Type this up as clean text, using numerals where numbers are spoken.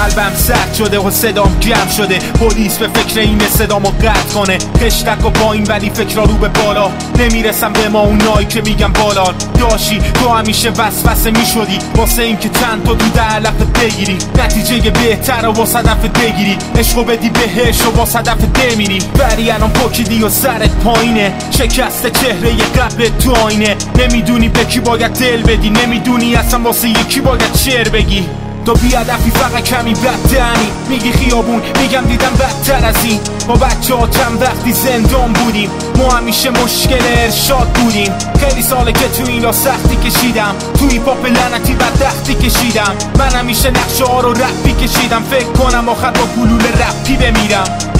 قلبم سرد شده و صدام گرم شده. پلیس به فکر اینه صدامو قطع کنه. خشتک و پایین ولی فکرها رو به بالا. نمیرسم به ما اونایی که میگم بالا داشی. تو همیشه وسوسه میشدی واسه این که چند تا دود علف بگیری. نتیجه بهتر و واسه هدف بگیری. عشقو بدی بهش و واسه هدف میری. ولی الان پاکیدی و سرت پایینه. شکست چهره ی قبل تو آینه. نمیدونی به کی باید دل بدی. نمیدونی اصلا واسه یکی باید شعر بگی. تو بی‌هدفی فقط کمی بددهنی. میگی خیابون میگم دیدم بدتر از این. با بچه ها چند وقتی زندان بودیم. ما همیشه مشکل ارشاد بودیم. خیلی ساله که تو این را سختی کشیدم. تو هیپاپ لعنتی بدبختی کشیدم. من همیشه نقشه ها رو رپی کشیدم. فکر کنم آخر با گلوله رپی بمیرم.